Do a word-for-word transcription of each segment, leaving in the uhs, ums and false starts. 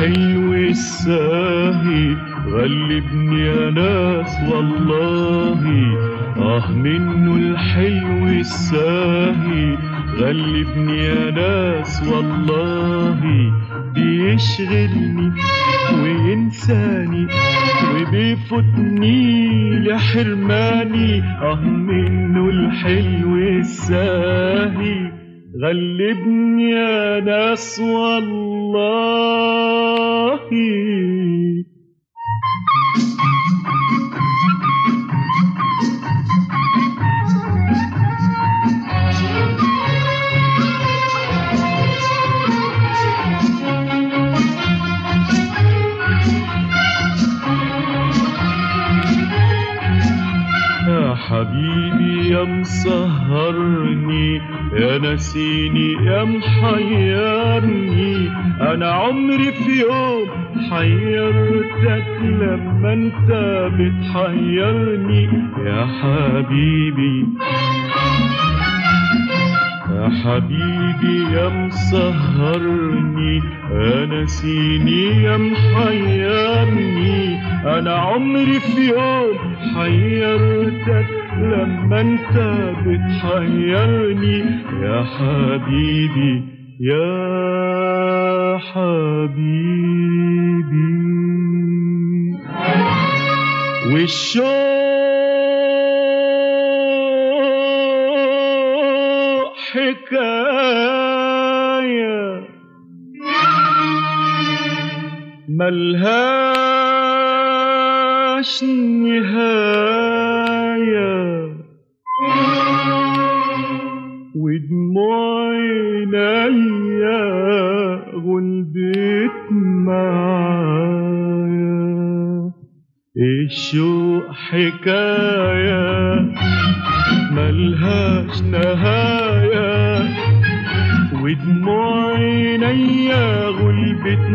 الحلو الساهي غلبني يا ناس والله. آه منه الحلو الساهي غلبني يا ناس والله. بيشغلني وينساني وبيفوتني لحرماني. آه منه الحلو الساهي غلبني يا ناس والله. يا حبيبي يا مسهرني يا نسيني يا محيرني. انا عمري في يوم حيرتك لما انت بتحيرني. يا حبيبي يا حبيبي يا مسهرني يا نسيني يا محيرني. انا عمري في يوم حيرتك لما انت بتحيرني. يا حبيبي يا حبيبي والشوق حكاية ملهاش نهاية. ودموع عينيا غلبت معايا. الشوق حكاية ملهاش نهاية. ودموع عينيا غلبت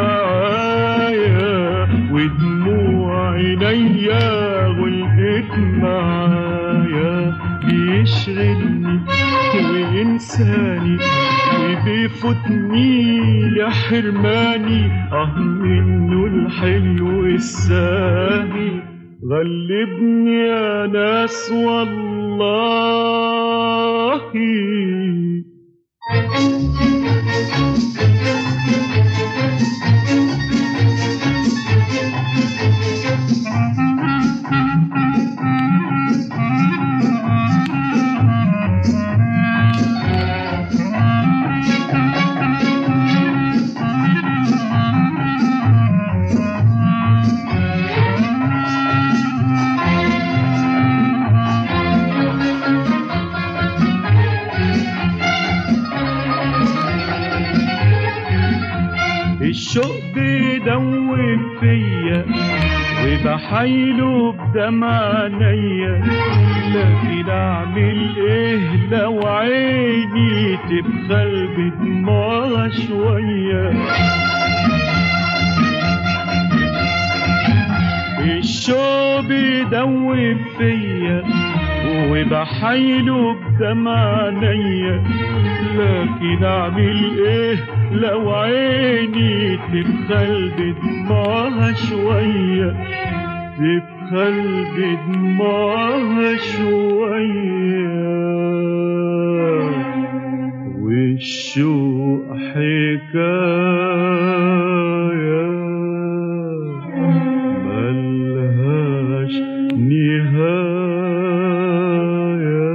معايا. ودموع عينيا غلبت معايا. بيشغلني وينساني وبيفوتني لحرماني. اه منه الحلو الساهي غلبني يا ناس والله. الشوق بيدوب فيا وبحايله بدمع عينيا. لكن اعمل ايه لو عيني تبخل بدموعها شوية. الشوق بيدوب فيا وبحايله بدمع عينيا. لكن اعمل ايه لو عيني تبخل بدموعها شوية. تبخل بدموعها شوية. والشوق حكاية ملهاش نهاية.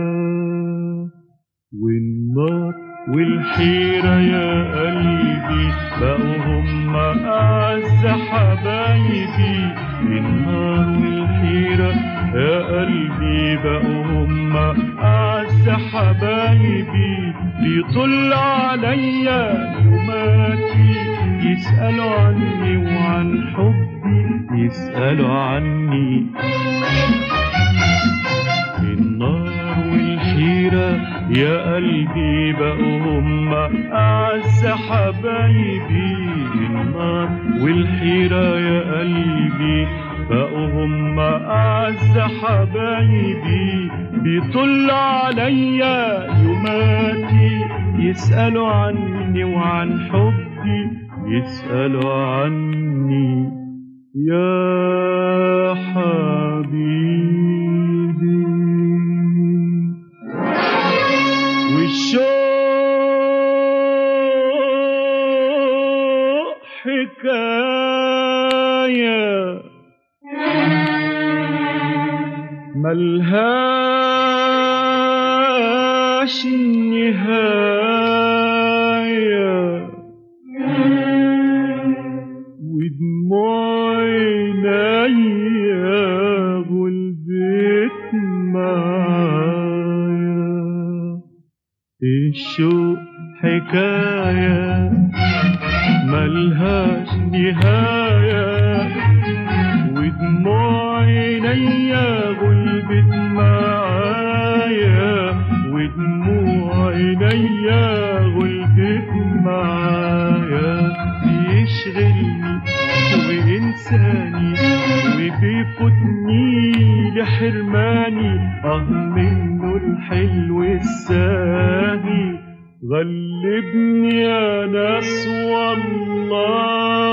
والنار والحيرة يا قلبي بقوا هم أعز حبايبي. النار والحيرة يا قلبي بقوا هم أعز حبايبي. بيطل عليا يوماتي يسألوا عني وعن حبي يسألوا عني. النار والحيرة يا قلبي بقوا هم أعز حبايبي. النار والحيرة يا قلبي بقوا هم أعز حبايبي. بيطل عليا يوماتي يسألوا عني وعن حبي يسألوا عني يا حبيبي. والشوق حكاية ملهاش نهاية، ودموع عينيا غلبت معايا. الشوق حكاية ملهاش نهاية، ودموع عينيا غلبت معايا، ودموع عينيا غلبت معايا. بيشغلني وإنساني وبيفوتني لحرماني، آه منه الحلو الساهي غلبني يا ناس والله